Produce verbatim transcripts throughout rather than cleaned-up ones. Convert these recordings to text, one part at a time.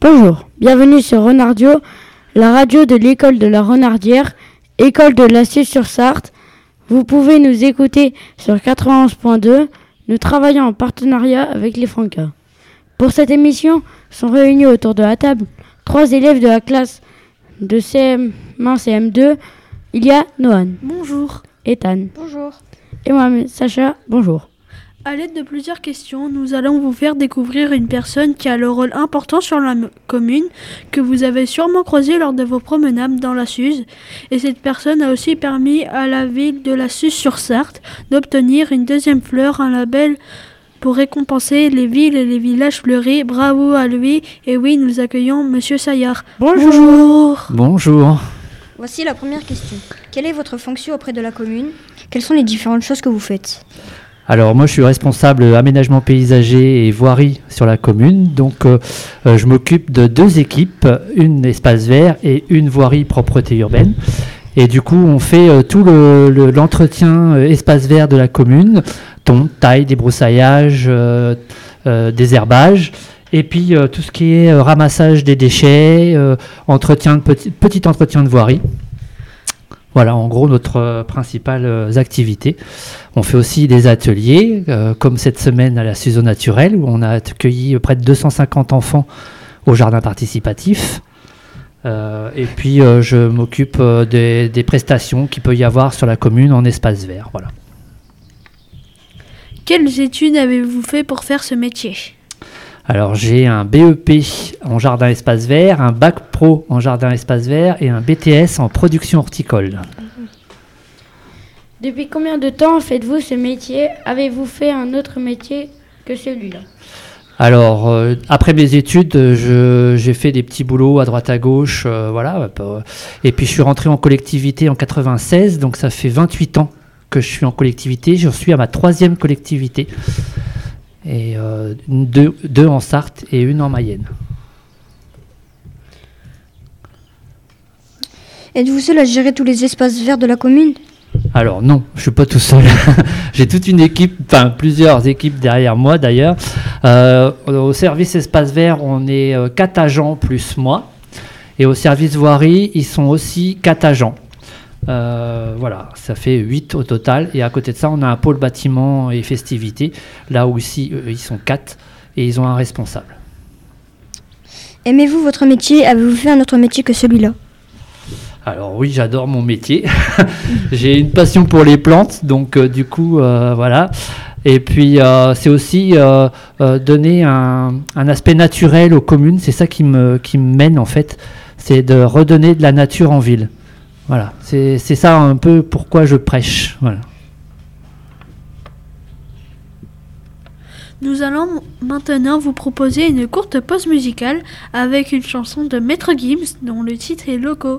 Bonjour, bienvenue sur Renardio, la radio de l'école de la Renardière, école de la Suze-sur-Sarthe. Vous pouvez nous écouter sur quatre-vingt-onze point deux. Nous travaillons en partenariat avec les Francas. Pour cette émission, sont réunis autour de la table trois élèves de la classe de C M un C M deux. Il y a Noan. Bonjour. Ethan. Bonjour. Et moi, Sacha. Bonjour. À l'aide de plusieurs questions, nous allons vous faire découvrir une personne qui a le rôle important sur la m- commune, que vous avez sûrement croisée lors de vos promenades dans la Suze. Et cette personne a aussi permis à la ville de la Suze-sur-Sarthe d'obtenir une deuxième fleur, un label pour récompenser les villes et les villages fleuris. Bravo à lui. Et oui, nous accueillons Monsieur Saillard. Bonjour. Bonjour. Bonjour. Voici la première question. Quelle est votre fonction auprès de la commune ? Quelles sont les différentes choses que vous faites ? Alors moi je suis responsable aménagement paysager et voirie sur la commune, donc euh, euh, je m'occupe de deux équipes, une espace vert et une voirie propreté urbaine. Et du coup on fait euh, tout le, le, l'entretien euh, espace vert de la commune, tonte, taille, débroussaillage, euh, euh, désherbage. Et puis euh, tout ce qui est euh, ramassage des déchets, euh, entretien de petit, petit entretien de voirie. Voilà, en gros, notre euh, principale euh, activité. On fait aussi des ateliers, euh, comme cette semaine à la Suze naturelle, où on a accueilli près de deux cent cinquante enfants au jardin participatif. Euh, et puis, euh, je m'occupe euh, des, des prestations qu'il peut y avoir sur la commune en espace vert. Voilà. Quelles études avez-vous fait pour faire ce métier ? Alors, j'ai un B E P en jardin espace vert, un bac pro en jardin espace vert et un B T S en production horticole. Depuis combien de temps faites-vous ce métier ? Avez-vous fait un autre métier que celui-là ? Alors, euh, après mes études, je, j'ai fait des petits boulots à droite à gauche, euh, voilà. Et puis, je suis rentré en collectivité en quatre-vingt-seize, donc ça fait vingt-huit ans que je suis en collectivité. Je suis à ma troisième collectivité. Et euh, deux, deux en Sarthe et une en Mayenne. Êtes-vous seul à gérer tous les espaces verts de la commune ? Alors non, je suis pas tout seul. J'ai toute une équipe, enfin plusieurs équipes derrière moi d'ailleurs. Euh, au service espace vert, on est euh, quatre agents plus moi. Et au service voirie, ils sont aussi quatre agents. Euh, voilà, ça fait huit au total. Et à côté de ça, on a un pôle bâtiment et festivités. Là aussi, eux, ils sont quatre et ils ont un responsable. Aimez-vous votre métier ? Avez-vous fait un autre métier que celui-là ? Alors oui, j'adore mon métier. J'ai une passion pour les plantes, donc euh, du coup, euh, voilà. Et puis, euh, c'est aussi euh, euh, donner un, un aspect naturel aux communes. C'est ça qui me, qui me mène, en fait. C'est de redonner de la nature en ville. Voilà, c'est, c'est ça un peu pourquoi je prêche. Voilà. Nous allons maintenant vous proposer une courte pause musicale avec une chanson de Maître Gims dont le titre est Loco.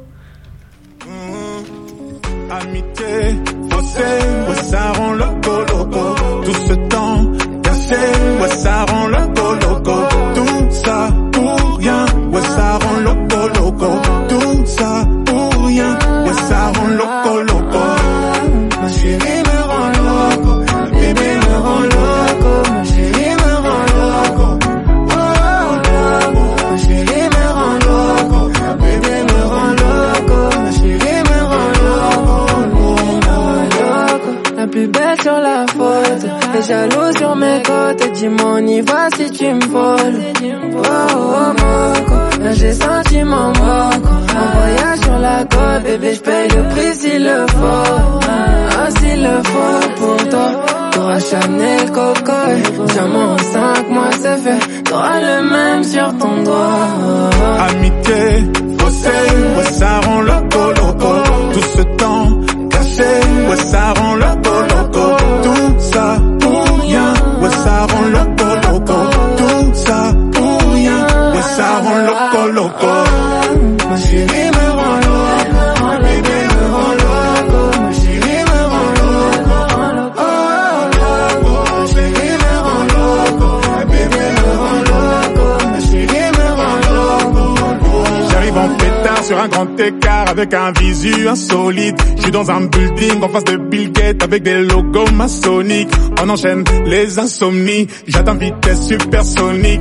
Mmh, amitié, fossé, ouais, ça rend loco, loco. Tout ce temps cassé, ouais, ça rend loco, loco. Tout ça pour rien, ouais, ça rend loco, loco. Tout ça pour rien, ouais, ça rend loco, loco. Ma chérie me rend loco, ma bébé me rend loco, ma chérie me rend loco. Oh, loco, ma chérie me rend loco, ma bébé me rend loco, ma chérie me rend loco, loco. La plus belle sur la photo, t'es jaloux sur mes côtes, dis-moi on y va si tu me voles. Oh, oh, moco, là j'ai senti mon moco. Un voyage sur la côte, bébé j'paye le prix s'il le faut. Ah, s'il le faut pour toi, t'auras Chanel, Coco. Diamant en cinq mois c'est fait, t'auras le même sur ton doigt. Amitié, fossé, ouais, ça rend loco, loco. Tout ce temps cassé, ouais, ça rend loco, loco. Tout ça pour rien, ouais, ça rend loco, loco. Tout ça pour rien, ouais, ça rend loco, loco. Ma chérie me rend loco, ma bébé me rend loco, ma chérie me rend loco. Oh, loco, ma chérie me rend loco, ma bébé me rend loco, ma chérie me rend loco. J'arrive en pétard sur un grand écart avec un visu insolite. Je suis dans un building en face de Bill Gates avec des logos maçonniques. On enchaîne les insomnies, j'atteins vitesse supersonique.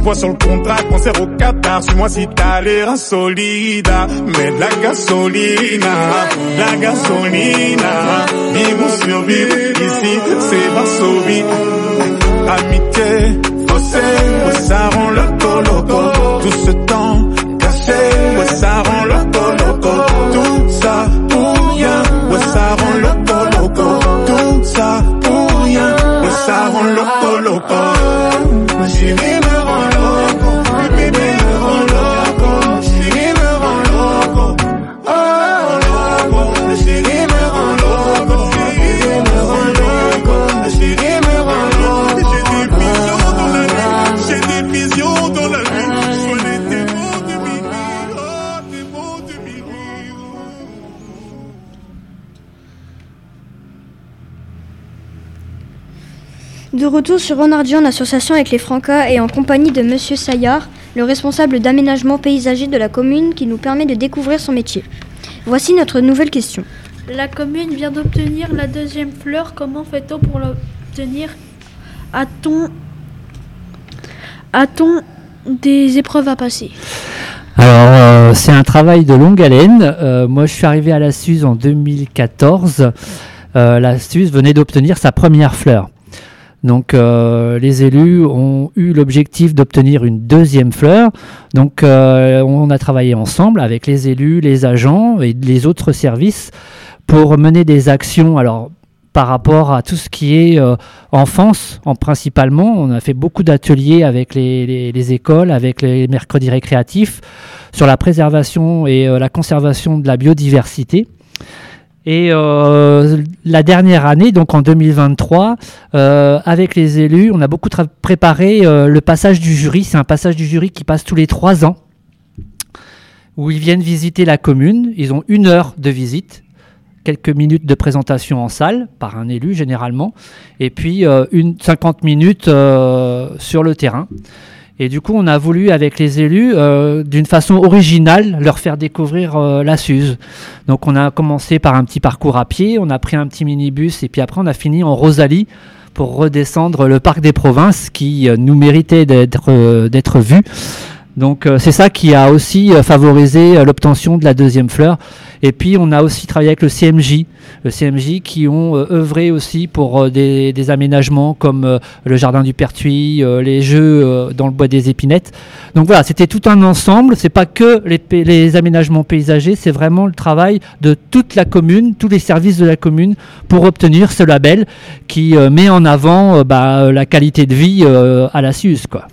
vois sur le contrat, concert au Qatar. Suis-moi si t'as l'air insolide. Mets de la gasolina, la gasolina. Vivons sur vivre, ici c'est Varsovie. Amitié, fossé, ouais ça rend loco loco. Tout ce temps caché, ouais ça rend loco loco. Tout ça pour rien, ouais ça rend loco loco. Tout ça pour rien, ouais ça rend loco loco. Ma chérie me rend loco, ma bébé me rend loco. Ma chérie me rend loco, oh loco. Ma chérie me rend loco, ma chérie me rend loco. Ma chérie me rend loco. J'ai des visions dans la nuit, sois les démons de minuit, oh démons de minuit. De retour sur Renardier en association avec les Francas et en compagnie de Monsieur Saillard, le responsable d'aménagement paysager de la commune qui nous permet de découvrir son métier. Voici notre nouvelle question. La commune vient d'obtenir la deuxième fleur. Comment fait-on pour l'obtenir? A-t-on A-t-on des épreuves à passer? Alors, euh, c'est un travail de longue haleine. Euh, moi, je suis arrivé à la Suze en deux mille quatorze. Euh, la Suze venait d'obtenir sa première fleur. Donc, euh, les élus ont eu l'objectif d'obtenir une deuxième fleur. Donc, euh, on a travaillé ensemble avec les élus, les agents et les autres services pour mener des actions. Alors, par rapport à tout ce qui est euh, enfance, en principalement, on a fait beaucoup d'ateliers avec les, les, les écoles, avec les mercredis récréatifs, sur la préservation et euh, la conservation de la biodiversité. Et euh, la dernière année, donc en deux mille vingt-trois, euh, avec les élus, on a beaucoup tra- préparé euh, le passage du jury. C'est un passage du jury qui passe tous les trois ans, où ils viennent visiter la commune. Ils ont une heure de visite, quelques minutes de présentation en salle, par un élu généralement, et puis euh, une, cinquante minutes euh, sur le terrain. Et du coup, on a voulu, avec les élus, euh, d'une façon originale, leur faire découvrir euh, la Suze. Donc, on a commencé par un petit parcours à pied, on a pris un petit minibus, et puis après, on a fini en Rosalie pour redescendre le Parc des Provinces, qui euh, nous méritait d'être, euh, d'être vu. Donc, euh, c'est ça qui a aussi euh, favorisé euh, l'obtention de la deuxième fleur. Et puis, on a aussi travaillé avec le C M J, le C M J qui ont euh, œuvré aussi pour euh, des, des aménagements comme euh, le jardin du Pertuis, euh, les jeux euh, dans le bois des Épinettes. Donc voilà, c'était tout un ensemble. C'est pas que les, les aménagements paysagers, c'est vraiment le travail de toute la commune, tous les services de la commune pour obtenir ce label qui euh, met en avant euh, bah, la qualité de vie euh, à la Suze, quoi.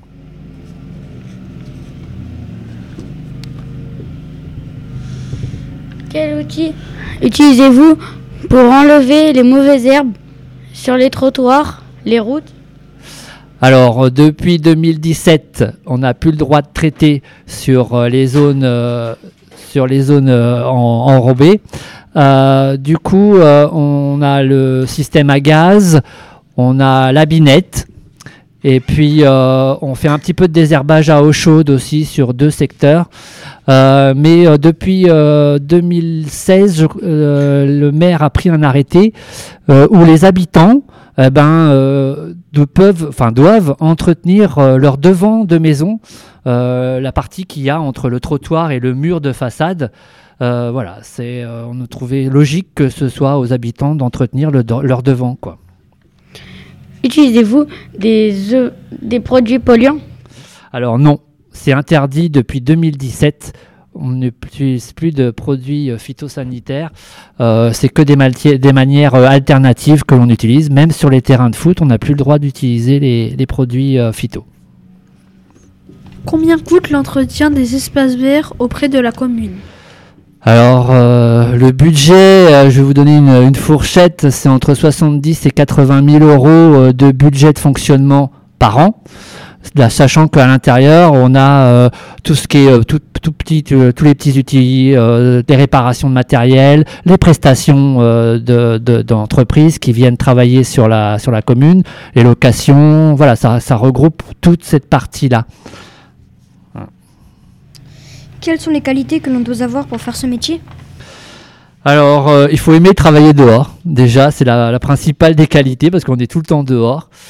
Quel outil utilisez-vous pour enlever les mauvaises herbes sur les trottoirs, les routes? Alors, euh, depuis deux mille dix-sept, on n'a plus le droit de traiter sur euh, les zones, euh, sur les zones euh, en, enrobées. Euh, du coup, euh, on a le système à gaz, on a la binette, et puis euh, on fait un petit peu de désherbage à eau chaude aussi sur deux secteurs. Euh, mais euh, depuis euh, deux mille seize, je, euh, le maire a pris un arrêté euh, où les habitants eh ben, euh, de, peuvent, enfin, doivent entretenir euh, leur devant de maison, euh, la partie qu'il y a entre le trottoir et le mur de façade. Euh, voilà, c'est, euh, on a trouvé logique que ce soit aux habitants d'entretenir le, leur devant, quoi. Utilisez-vous des, œufs, des produits polluants? Alors non. C'est interdit depuis deux mille dix-sept. On n'utilise plus de produits phytosanitaires. Euh, c'est que des, malti- des manières euh, alternatives que l'on utilise. Même sur les terrains de foot, on n'a plus le droit d'utiliser les, les produits euh, phyto. Combien coûte l'entretien des espaces verts auprès de la commune? Alors, euh, le budget, euh, je vais vous donner une, une fourchette, c'est entre soixante-dix et quatre-vingt mille euros euh, de budget de fonctionnement par an. Là, sachant qu'à l'intérieur, on a euh, tout ce qui est euh, tout, tout petit, euh, tous les petits outils, euh, des réparations de matériel, les prestations euh, de, de, d'entreprises qui viennent travailler sur la, sur la commune, les locations, voilà, ça, ça regroupe toute cette partie-là. Voilà. Quelles sont les qualités que l'on doit avoir pour faire ce métier? Alors, euh, il faut aimer travailler dehors. Déjà, c'est la, la principale des qualités parce qu'on est tout le temps dehors.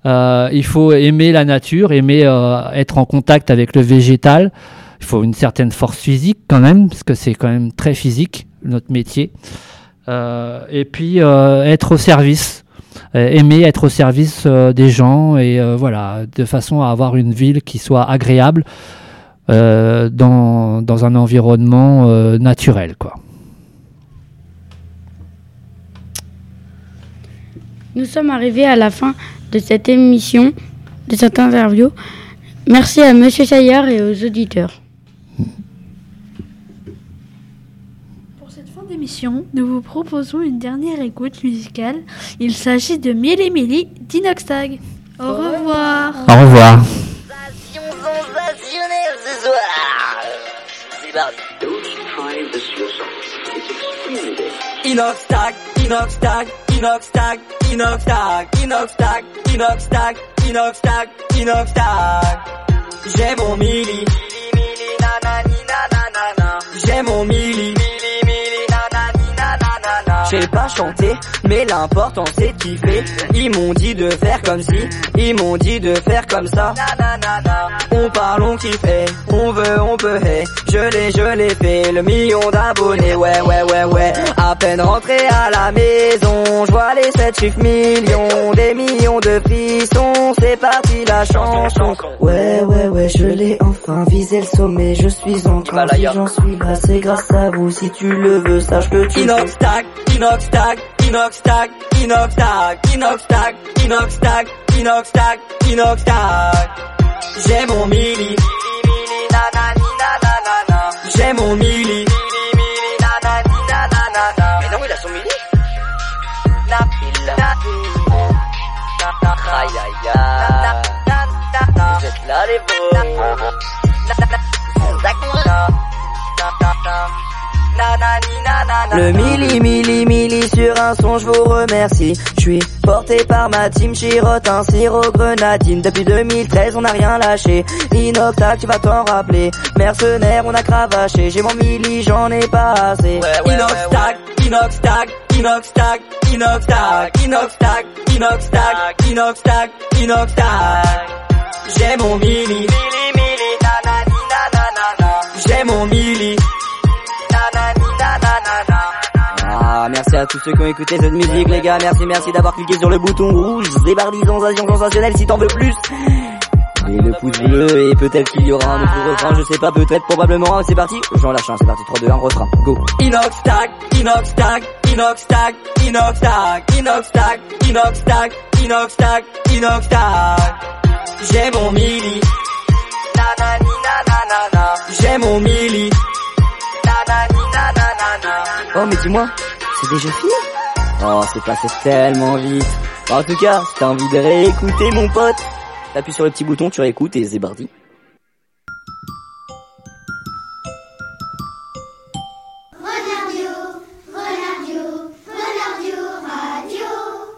Euh, il faut aimer la nature, aimer euh, être en contact avec le végétal. Il faut une certaine force physique quand même, parce que c'est quand même très physique, notre métier. Euh, et puis euh, être au service, euh, aimer être au service euh, des gens, et euh, voilà, de façon à avoir une ville qui soit agréable euh, dans, dans un environnement euh, naturel, quoi. Nous sommes arrivés à la fin de cette émission, de cette interview. Merci à Monsieur Saillard et aux auditeurs. Pour cette fin d'émission, nous vous proposons une dernière écoute musicale. Il s'agit de Mili Mili d'Inoxtag. Au revoir. Au revoir. Sensation sensationnelle ce soir. C'est parti. Inoxtag, Inoxtag, Inoxtag, Inoxtag, Inoxtag, Inoxtag, Inoxtag, Inoxtag. J'ai mon mili, mili, mili, nanani, nanana. J'ai mon mili, mili, mili, nanani, nanana. J'ai pas chanté, mais l'important c'est de kiffer. Ils m'ont dit de faire comme si, ils m'ont dit de faire comme ça. Nanana. On parle, on kiffe, on veut, on peut, hey. Je l'ai, je l'ai fait, le million d'abonnés, ouais, ouais, ouais, ouais. À peine rentré à la maison, je vois les sept chiffres millions, des millions de frissons, c'est parti la chanson. Ouais, ouais, ouais, je l'ai enfin visé le sommet, je suis en train, si j'en suis là, c'est grâce à vous, si tu le veux, sache que tu Inoxtag, Inoxtag, Inoxtag, Inoxtag, Inoxtag, Inoxtag, Inoxtag, Inoxtag. J'ai mon mili, mili, mili, nanani, nanana. J'ai mon mili, mili, mili, nanani, nanana. Mais non, il a son mili. Na, il a. Aïe, aïe, aïe. Vous êtes là, les beaux. Le mili, mili, mili sur un son, je vous remercie. Je suis porté par ma team, chirote un sirop grenadine. Depuis deux mille treize, on n'a rien lâché. Inoxtag, tu vas t'en rappeler. Mercenaire, on a cravaché. J'ai mon mili, j'en ai pas assez. Ouais, ouais, Inoxtag, ouais, ouais. Inoxtag, Inoxtag, Inoxtag, Inoxtag, Inoxtag, Inoxtag, Inoxtag. J'ai mon mili, mili, mili, nanani, nanana. J'ai mon mili. Ah, merci à tous ceux qui ont écouté cette musique, les gars. Merci, merci d'avoir cliqué sur le bouton rouge. Zébardi, sensation sensationnelle, si t'en veux plus. Et le pouce bleu, et peut-être qu'il y aura un autre refrain, je sais pas, peut-être, probablement. C'est parti, j'en lâche un, c'est parti, trois, deux, un, refrain, go. Inoxtag, Inoxtag, Inoxtag, Inoxtag, Inoxtag, Inoxtag, Inoxtag, Inoxtag. J'ai mon mili, nanani, nanana. J'ai mon mili. Oh mais dis-moi, c'est déjà fini? Oh, c'est passé tellement vite. En tout cas, si t'as envie de réécouter mon pote, t'appuies sur le petit bouton, tu réécoutes et c'est parti. Renardio, Renardio.